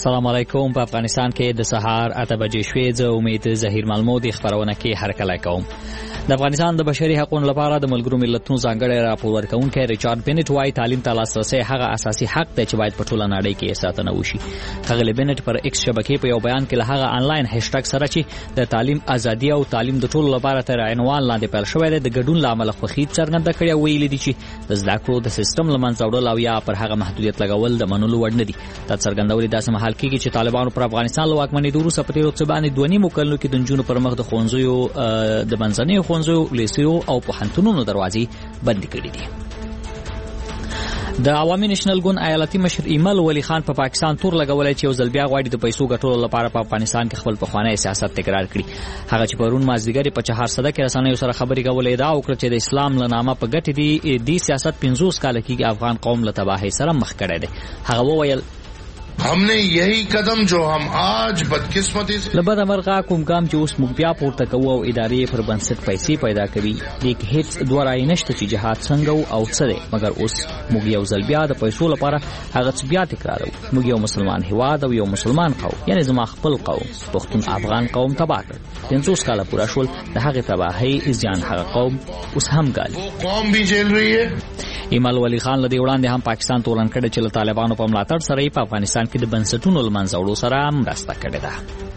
السلام علیکم. په افغانستان کې د سهار 8 بجې شوې. زه امید ظهیر ملمودي خبرونه کې هرکلی کوم. د افغانستان د بشري حقوقو لپاره د ملګرو ملتونو ځانګړی راپور ورکوونکی ریچارډ بینټ وايي تعلیم ته لاسرسی هغه اساسي حق دی چې باید په ټوله نړۍ کې ساتنه وشي. ښاغلی بینټ پر ایکس شبکې په یو بیان کې له هغه آنلاین هشټګ سره چې د تعلیم ازادي او تعلیم د ټولو لپاره تر عنوان لاندې پیل شوی دی د ګډون له امله خوښي څرګنده کړې او ویلي دي چې د زده کړو د سیستم له منځه وړل او یا پر هغه محدودیت لګول د منلو وړ نه دي. دا څرګندولې داسې مهال کېږي چې طالبانو پر افغانستان له واکمنېدو وروسته په تېرو څه باندې 2.5 کلونو کې د نجونو پر مخ د ښوونځیو د منځنیو ښوونځیو لیسیو او پوهنتونونو دروازې بندې کړې دي. د عوامي نېشنل ګوند ایالتي مشر ایمل ولی خان په پاکستان تور لګولای چې یو ځل بیا غواړي د پیسو ګټلو لپاره په افغانستان کې خپل پخوانی سیاست تکرار کړي. هغه چې پرون مازدیګر په 400 کې رسنیو سره خبرې کولې دا وکړه چې د اسلام له نامه په ګټې دی سیاست 50 کال کې افغان قوم له تباہی سره مخ کړی دی. هغه وویل हमने यही कदम जो हम आज बदकिस्मती से لبد امرغه کوم ګام چې اوس موږ بیا پورته کوو او ادارې پر بنسټ پیسې پیدا کوي د هیڅ دوه رای نشته چې جهاد څنګه او څه دی، مګر اوس موږ یو ځل بیا د پیسو لپاره هغه بیا تکرارو. موږ یو مسلمان هیواد او یو مسلمان قوم، یعنی زما خپل قوم پښتون افغان قوم تباہ کړ. 50 کال پورا شول د هغه تباہی ځان هغه قوم اوس هم ګالي. قوم بھی جیل رہی ہے. ایمل ولی خان لدی وړاندې هم پاکستان تورن کړي چې طالبانو په ملاتړ سره په افغانستان کې د بنسټونو لمنځه وړو سره مرسته کړې ده.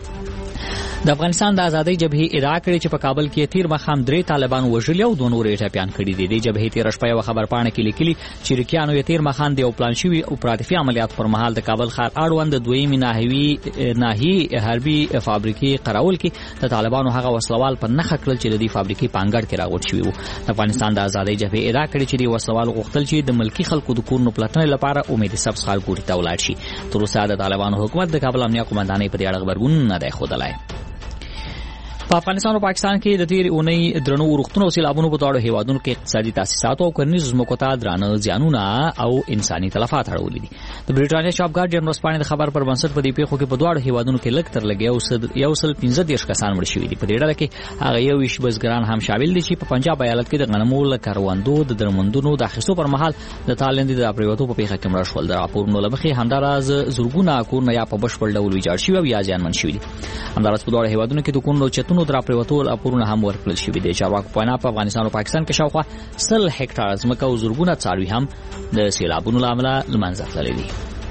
د افغانستان د ازادۍ جبهې ادعا کړې چې په کابل کې تیر مخام 3 طالبان وژلي او 2 نور ټپيان کړي دي. د جبهې تیر شپه یو خبرپاڼه کې لیکلي چې ریکیانو یې تیر مخام د پلان شوی اپراتیفي عملیات پر مهال د کابل ښار اړوند د دویمې ناحیې حربي فابریکې قراول کې د طالبانو هغه وسلوال په نخښه کړل چې د دې فابریکې پانګړ کې راغوت شوی وو. د افغانستان د ازادۍ جبهې ادعا کړې چې د وسلوال غوښتل چې د ملکی خلکو د کورونو پلټنې لپاره امید سبز ښارګوټي ته ولاړ شي. تر اوسه د طالبانو حکومت د کابل امنیه قومندانۍ په دې اړه خبرګون نه دی ښودلی. په افغانستان او پاکستان کې د تیر اونۍ درنو ورښتونو او سیلابونو په دواړو هیوادونو کې اقتصادي تاسیسات او کرنیزو ځمکو ته درانه زیانونه او انساني تلفات اړولي دي. د بریټانیا چاپ ګارډین ورځپاڼې د خبر پر بنسټ په دې پیښو کې په دواړو هیوادونو کې لږ تر لږه یو سل 15 کسان مړ شوي دي. په دې ډله کې هغه 21 بزګران هم شامل دي چې په پنجاب ایالت کې د غنمو له کروندو د درمندونو د اخیستو پر مهال د تالندې د پریوتو په پیښه کې مړ شول. د راپورونو له مخې همداراز زرګونه کورونه یا په بشپړ ډول ویجاړ شوي او یا زیانمن شوي دي. همداراز په دواړو هیوادونو کې د کورونو چتونو د پریوتو پورونه هم ورکړل شوي دي. چارواکو په وینا په افغانستان او پاکستان کې شاوخوا 100 هکټار ځمکه او زرګونه څاروي هم د سیلابونو له امله له منځه تللي دي.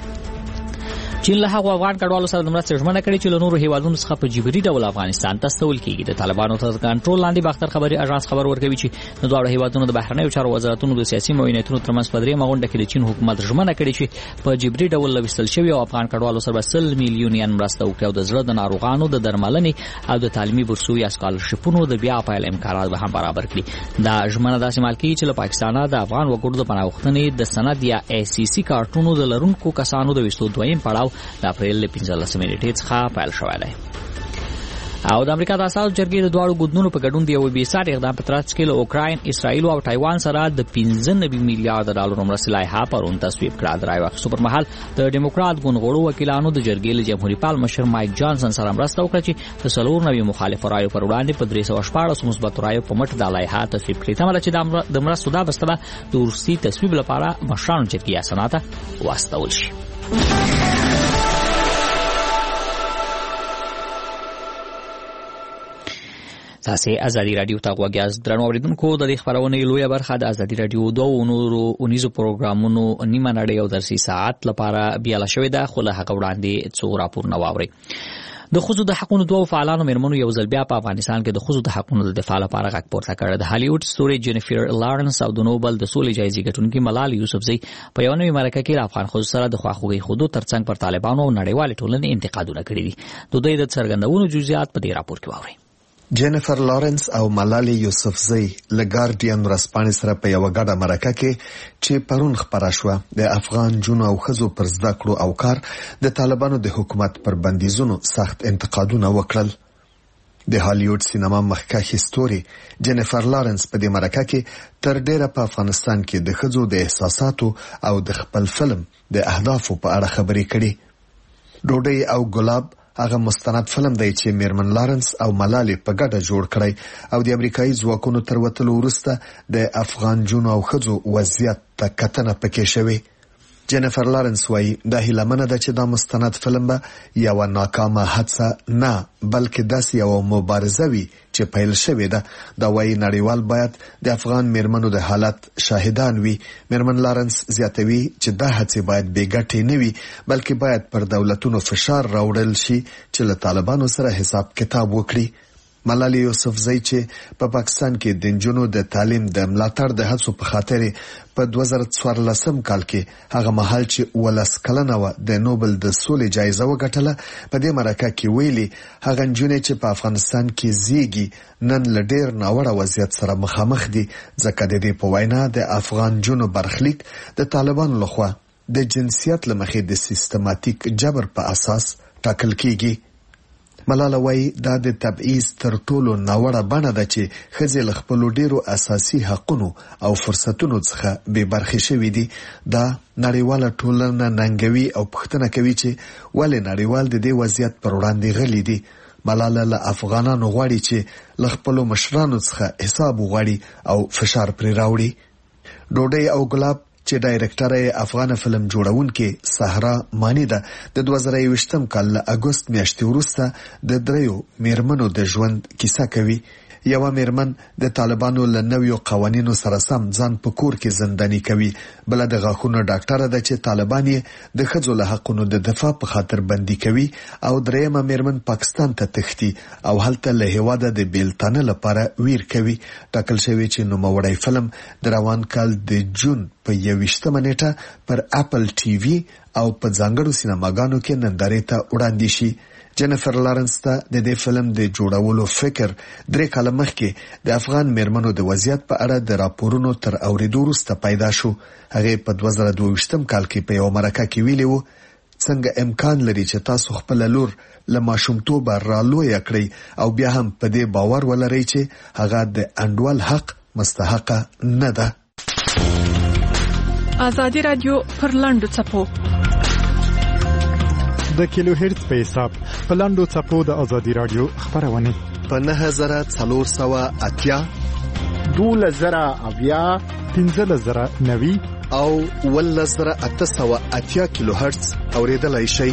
چین له هغو افغان کډوالو سره د مرستې ژمنه کړې چې له نورو هیوادونو څخه په جبري ډول افغانستان ته استول کېږي. د طالبانو تر کنټرول لاندې باختر خبري اژانس خبر ورکوي چې د دواړو هیوادونو د بهرنیو چارو وزارتونو د سیاسي معاونتونو ترمنځ په درېیمه غونډه کې د چین حکومت ژمنه کړې چې په جبري ډول لوستل شوی او افغان کډوالو سره 100 میلیون مرسته وکړي او د زړه د ناروغانو د درملنې او د تعلیمي بورسو یا سکالرشپونو د بیا پیل امکانات به هم برابر کړي. دا ژمنه داسې مال کېږي چې له پاکستانه د افغان وګړو د پناه غوښتنې د سند یا ای سی سی کارتونو د لرونکو کسانو د وستو دویم پړاو د اپریل 15 نیټې څخه پیل شوی دی. او د امریکا د اساسو جرګې د دواړو ګوندونو په ګډون د یو بې ساري اقدام په ترڅ کې له اوکراین، اسرائیل او تایوان سره د 15 میلیارډ ډالر مرستې لایحه پرون تصویب کړه. د رای واخیستو پر مهال د ډیموکرات ګوند غړو وکیلانو د جرګې له جمهوریت پال مشر مایک جانسن سره مرسته وکړه چې د 4 مخالف رایو پر وړاندې په 314 مثبت رایو په مټ د لایحه تصویب کړه. تمه چې د مرستو دا بسته د ورسي تصویب لپاره مشرانو جرګې اسناد واستول شي. تاسو ازادي رادیو ته غوږیاست. درنو اوریدونکو، د دې خبرونې لویه برخه د ازادي رادیو 2 نورو اونیزو پروګرامونو نیمه نړۍ او درسي ساعت لپاره بیاله شوې ده، خو له هغه وړاندې څو راپورونه واورئ. د ښځو د حقوقو دوه فعالانو مېرمنو یو ځل بیا په افغانستان کې د ښځو د حقوقو د دفاع لپاره غږ پورته کړ. د هالیوډ ستوري جینیفر لارنس او د نوبل د سولې جایزې ګټونکي ملال یوسفزۍ په یو نوې مرکه کې د افغان ښځو سره د خواخوږۍ ښودو ترڅنګ پر طالبانو او نړیوالې ټولنې انتقادونه کړي دي. د دوی د څرګندونو جزئیات په دې راپور کې واورئ. جینیفر لارنس او ملال یوسفزۍ له ګارډین ورځپاڼې سره په یو غاډه مرکه کې چې پرون خبره شوه د افغان جنو او ښځو پر زده کړو او کار د طالبانو د حکومت پر بندیزونو سخت انتقادونه وکړل. د هالیوډ سینما مخکښ ستوري جینیفر لارنس په دې مرکه کې تر ډیره په افغانستان کې د ښځو د احساساتو او د خپل فلم د اهدافو په اړه خبرې کړي. ډوډۍ او ګلاب هغه مستند فلم دی چې میرمن لارنس او ملالې په ګډه جوړ کړی او د امریکایي ځواکونو تر وتلو وروسته د افغان جنو او ښځو وضعیت ته کتنه پکې شوې. جنیفر لارنس وایي دا هیلهمنه ده چې دا مستند فلم به یوه ناکامه هڅه نه بلکې داسې یوه مبارزه وي چې پیل شوې ده. دا وایي نړیوال باید د افغان میرمنو د حالت شاهدان وي. میرمن لارنس زیاتوي چې دا هڅې باید بې ګټې نه وي بلکې باید پر دولتونو فشار راوړل شي چې له طالبانو سره حساب کتاب وکړي. ملالۍ یوسفزۍ چې په پاکستان کې د نجونو د تعلیم د ملاتړ د هڅو په خاطر په 2014 کال کې هغه مهال چې 18 کلنه و د نوبل د سولې جایزه وګټله په دې مرکه کې ویلي هغه نجونې چې په افغانستان کې زیږي نن له ډېر ناوړه وضعیت سره مخامخ دي ځکه د دې په وینا د افغان جنونو برخلیک د طالبانو لخوا د جنسیت له مخې د سیستماتیک جبر په اساس ټاکل کیږي. ملاله وایي دا د تبعیض تر ټولو ناوړه بڼه ده چې ښځې له خپلو ډېرو اساسي حقونو او فرصتونو څخه بې برخې شوي دي. دا نړیواله ټولنه ننګوي او پوښتنه کوي چې ولې نړیوال د دې وضعیت پر وړاندې غلي دي. ملاله له افغانانو غواړي چې له خپلو مشرانو څخه حساب وغواړي او فشار پرې راوړي. ډوډۍ او ګلاب چې ډایرکټر افغان فلم جوړونکې صحرا مانی ده د 2021 کال له اګوست میاشتې وروسته د 3 میرمنو د ژوند کیسه کوي. یوه میرمن د طالبانو له نویو قوانینو سره سم ځان په کور کې زنداني کوي. بله د غاښونو ډاکټره ده چې طالبان یې د ښځو له حقونو د دفاع په خاطر بندي کوي او درېیمه میرمن پاکستان ته تښتي او هلته له هېواده د بیلتانه لپاره ویر کوي. ټاکل شوی چې نوموړی فلم د روان کال د جون په 21 نیټه پر اپل ټي وي او په ځانګړو سینماګانو کې نندارې ته وړاندې شي. جنیفر لارنس ته د دې فلم د جوړولو فکر 3 کاله مخکې د افغان میرمنو د وضعیت په اړه د راپورونو تر اوریدو وروسته پیدا شو. هغه په 2022 کال کې په یو مرکه کې ویلي وو څنګه امکان لري چې تاسو خپل لور له ماشومتوبه رالویه کړئ او بیا هم په دې باور ولرئ چې هغه د انډول حق مستحقه نه ده. ازادي رادیو پر لاندو چپو د کیلو هرتز په حساب په لاندو چپو د ازادي رادیو خبرونه په 9480 12000 15090 او 11880 کیلو هرتز اوریدلای شئ.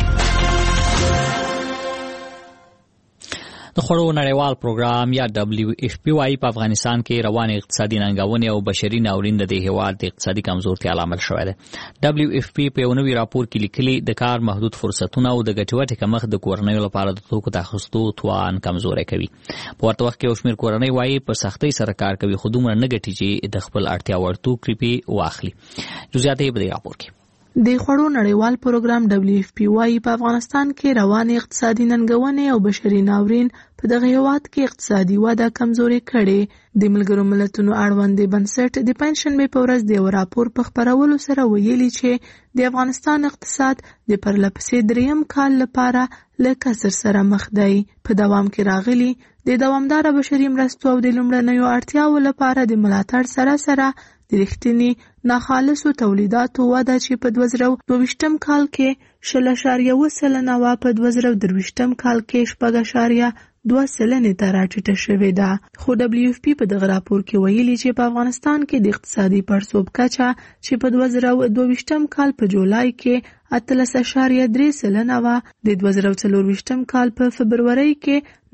د خوړو نړیوال پروګرام یا WFP په افغانستان کې روان اقتصادي ننګونې او بشري ناورین د هیواد د اقتصادي کمزورتیا لامل شوی دی. WFP په یو نوي راپور کې لیکلي د کار محدود فرصتونه او د ګټورې کمښت د کورنیو لپاره د توکو د اخیستو توان کمزوری کوي. په ورته وخت کې یو شمېر کورنۍ وایي په سختۍ سره کار کوي خو دومره نه ګټي چې د خپل اړتیا وړ توکي پرې واخلي. جزئیات یې په دې راپور کې. د خوړو نړیوال پروګرام WFP وايي په افغانستان کې روان اقتصادي ننګونې او بشري ناورین په دغه هیواد کې اقتصادي وده کمزوري کړي. د ملګرو ملتونو اړوند بنسټ د پنځشنبه په ورځ د راپور په خبرولو سره ویلي چې د افغانستان اقتصاد د پرلپسې 3م کال لپاره له کسر سره مخ دی. په دوام کې راغلي د دوامدار بشري مرستو او د لومړنیو اړتیاو لپاره د ملاتړ سره د رښتینی ناخالصو تولیداتو وده چې په 2022 کال کې 0.1% و په 2023 کال کې 4.2% ته راټیټه شوې ده. خو WFP په دغه راپور کې ویلي چې په افغانستان کې د اقتصادي پړسوب کچه چې په 2022 کال په جولای کې 13.3% و د 2024 کال په فبرورۍ کې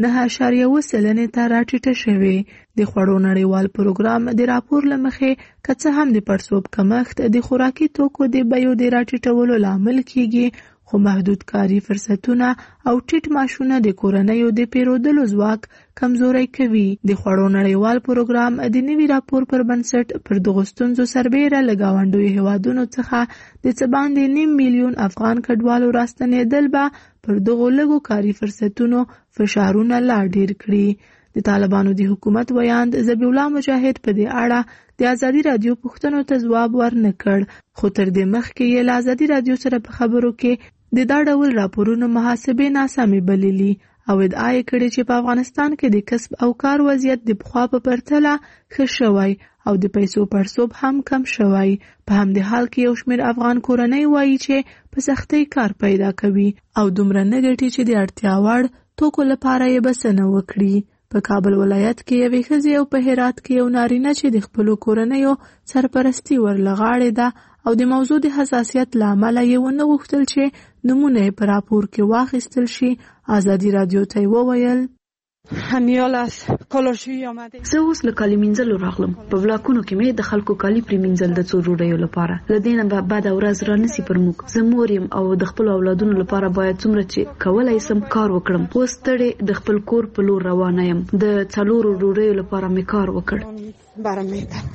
9.1% ته راټیټه شوې. د خوړو نړیوال پروګرام د راپور له مخې که څه هم د پړسوب کمښت د خوراکي توکو د بیو د راټیټولو لامل کیږي خو محدود کاري فرصتونه او ټیټ معاشونه د کورنیو د پیرودلو ځواک کمزوري کوي. د خوړو نړیوال پروګرام د نوي راپور پر بنسټ پر دغو ستونزو سربیره له ګاونډیو هیوادونو څخه د څه باندې 9 میلیون افغان کډوالو راستنېدل به پر دغو لږو کاري فرصتونو فشارونه لا ډیر کړي. د طالبانو د حکومت ویاند ذبیح الله مجاهد په دې اړه د ازادي رادیو پوښتنو ته ځواب ورنکړ خو تر دې مخکې یې له ازادي رادیو سره په خبرو کې د دا ډول راپورونو محاسبې ناسمې بللي او ادعا یې کړې چې په افغانستان کې د کسب او کار وضعیت د پخوا په پرتله ښه شوی او د پیسو پړسوب هم کم شوی. په همدې حال کې یو شمېر افغان کورنۍ وایي چې په سختۍ کار پیدا کوي او دومره نه ګټي چې د اړتیا وړ توکو لپاره یې بسنه وکړي. په کابل ولایت کې یوې ښځې او په هرات کې یو نارینه چې د خپلو کورنیو سرپرستي ورلغاړې ده او د موضوع د حساسیت لامل یې ونه غوښتل چې نمونه په راپور کې واخیستل شي. ازادي رادیو ته وویل هنیال است کالاشوی آمده. زه اوس له کالي مینځلو راغلم. په بلاکونو کې مې د خلکو کالي پرې مینځل د څو ډوډیو لپاره. له دې نه به بعد ورځ رانیسي پر موږ. زه مور یم او د خپل اولادونو لپاره باید څومره چې کولی سم کار وکړم. اوس ستړې د خپل کور په لور روانه یم. د 4 ډوډیو لپاره مې کار وکړ.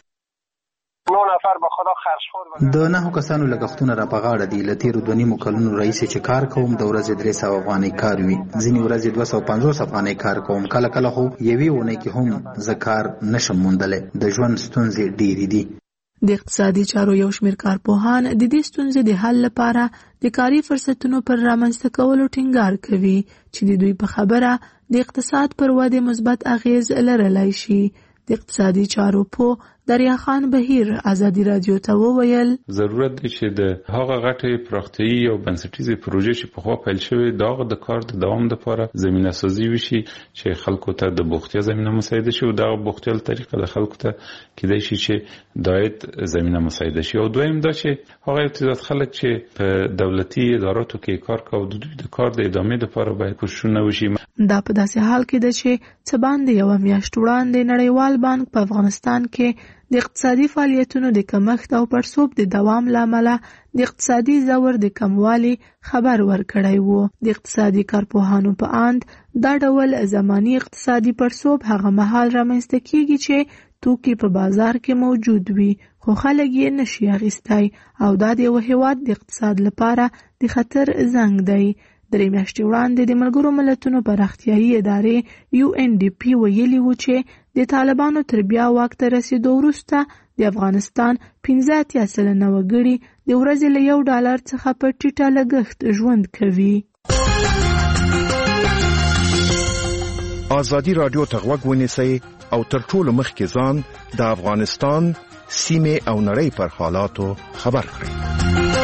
د 9 کسانو لګښتونه را په غاړه دي. له تیرو 2.5 کلونو راهیسې چې کار کوم د ورځې 300 افغانۍ کار وي، ځینې ورځې 250 افغانۍ کار کوم. کله کله خو یوې اونۍ کې هم زه کار نشم موندلی. د ژوند ستونزې ډېرې دي. د اقتصادي چارو یو شمېر کارپوهان د دې ستونزې د حل لپاره د کاري فرصتونو پر رامنځته کولو ټینګار کوي چې د دوی په خبره د اقتصاد پر ودې مثبت اغیز لرلی شي. د اقتصادي چارو په دریا خان بهیر ازادي رادیو ته وویل ضرورت دی چې د هغه غټې پراختیايي او بنسټیزې پروژې چې په خوا پیل شوې دغه د کار د دوام لپاره زمينه سازي وشي چې خلکو ته د بوختیا زمينه مساعده شي او دغه بوختیا طریقه د خلکو ته کېدای شي چې دایت زمينه مساعده شي. او دویم دا چې هغه ابتدایي خلک چې په دولتي اداراتو کې کار کوي د دوی د کار د ادامې لپاره باید کوششونه وشي. دا په داسې حال کې ده چې څه باندې یو میاشت وړاندې نړیوال بانک په افغانستان کې د اقتصادي فعالیتونو د کمښت او پړسوب د دوام لامل د اقتصادي زور د کموالي خبر ورکړی وو. د اقتصادي کارپوهانو په اند دا ډول زماني اقتصادي پړسوب هغه مهال رامنځته کیږي چې توکي په بازار کې موجود وي خو خلک یې نشي اخیستی او دا د یو هیواد د اقتصاد لپاره د خطر زنګ دی. 3 میاشتې وړاندې د ملګرو ملتونو پراختیايي ادارې UNDP ویلي و چې د طالبانو تر بیا واک ته رسیدو وروسته د افغانستان 15% وګړي د ورځې له $1 څخه په ټیټه لګښت ژوند کوي. ازادي رادیو ته غوږ ونیسئ او تر ټولو مخکې ځان د افغانستان سیمې او نړۍ پر حالاتو خبر کړئ.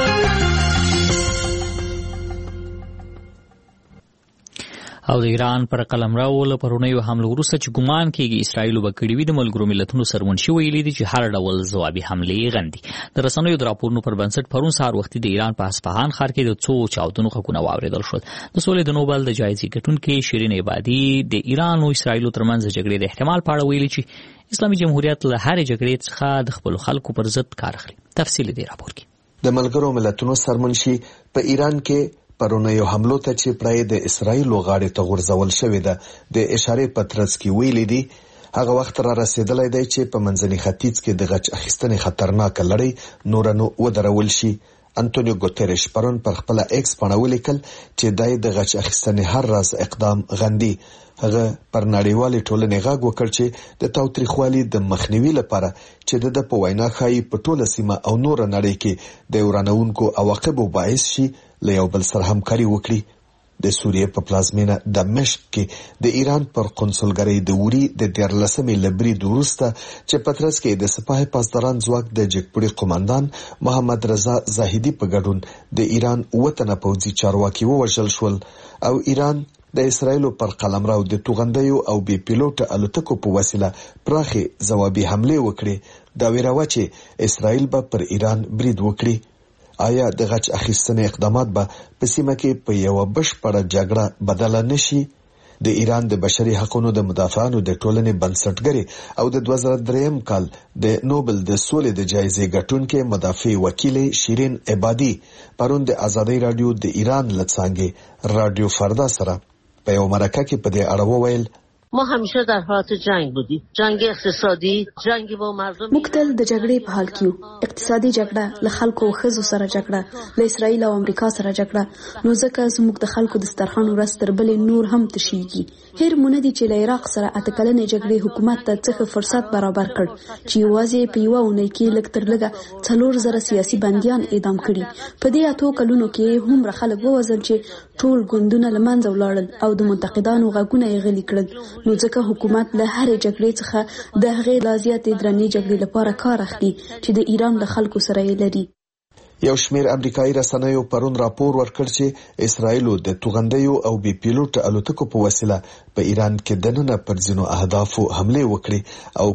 او د ایران پر قلمرو له پرونیو حملو وروسته چې ګمان کېږي اسرائیل به کړي وي د ملګرو ملتونو سرمنشي ویلي دي چې هر ډول ځوابي حملې غندي. د رسنیو د راپورونو پر بنسټ پرون سهار وختي د ایران په اصفهان ښار کې د څو چاودنو غږونه واورېدل شول. د سولې د نوبل د جایزې ګټونکي شیرین عبادي د ایران او اسرائیل ترمنځ جګړې د احتمال په اړه ویلي چې اسلامي جمهوریت له هرې جګړې څخه د خپل خلکو پر ضد کار اخلي. تفصیل دی راپور کې. د ملګرو ملتونو سرمنشي په ایران کې پرونیو حملو ته چې پرای د اسرائیل غاړې ته غورځول شوې ده د اشارې په ترڅ کې ویلي دي هغه وخت را رسیدلی دی چې په منځني ختیځ کې د غچ اخیستنې خطرناک لړۍ نورانو ودرول شي. انټونیو ګوتریش پرون پر خپل ایکس باندې ولیکل چې دای د غچ اخیستنې هر راز اقدام غندي. هغه پر نړیوالې ټولنې غږ وکړ چې د تاوتریخوالي د مخنیوي لپاره چې د په وینا ښایي په ټوله سیمه او نور نړۍ کې د ورانونکو عواقبو باعث شي له یو بل سره همکاري وکړي. د سوریې په پلازمینه دمشق کې د ایران پر قونسلګرۍ د وری د 14 لبري وروسته چې پترس کې د سپاه پاسداران ځواک د جګپړي قوماندان محمد رضا زاهدي په ګډون د ایران وطن پوځي چارواکي ووژل شول او ایران د اسرائیل پر قلمرو د توغندیو او بي پیلوټ الوتکو په وسیله پراخي ځوابي حمله وکړي. دا ویراوه چې اسرائیل به پر ایران برید وکړي. آیا د غچ اخیستنې اقدامات به په سیمه کې په یو بشپړه جګړه بدل نشي؟ د ایران د بشري حقوقو د مدافعانو د ټولنې بنسټګري او د 2003 کال د نوبل د سولې د جایزې ګټونکې مدافع وکیل شیرین عبادي پرون د ازادي رادیو د ایران لڅانګي رادیو فردا سره په یو مرکه کې په دې اړه وویل ما همیشه در حالت جنگ بودیم. جنگ اقتصادی، جنگ با مردم. مقتل د جګړې په حال کې اقتصادي جګړه له خلکو او خزو سره جګړه له اسرائیل او امریکا سره جګړه نو ځکه زموږ د خلکو د سترخان ورځ تر بلې نور هم تشيږي. هر مونږ دي چې له عراق سره اتکلنې جګړې حکومت ته څخه فرصت برابر کړ چې یوازې په یو اونۍ کې لږ تر لږه 4000 سیاسي بنديان اعدام کړي. په دې اتو کلونو کې هم خلک ووزل چې ټول ګوندونه لمنځه ولاړل او د منتقدانو غږونه یې غلي کړل. نو ځکه حکومت له هرې جګړې څخه د هغې لازیاتې درنې جګړې لپاره کار اخلي چې د ایران له خلکو سره یې لري. یو شمیر امریکایي رسنیو پرون راپور ورکړ چې اسرائیل د توغندیو او بي پیلوټ الوتکو په وسیله په ایران کې دننه پر ځینو اهدافو حمله وکړي او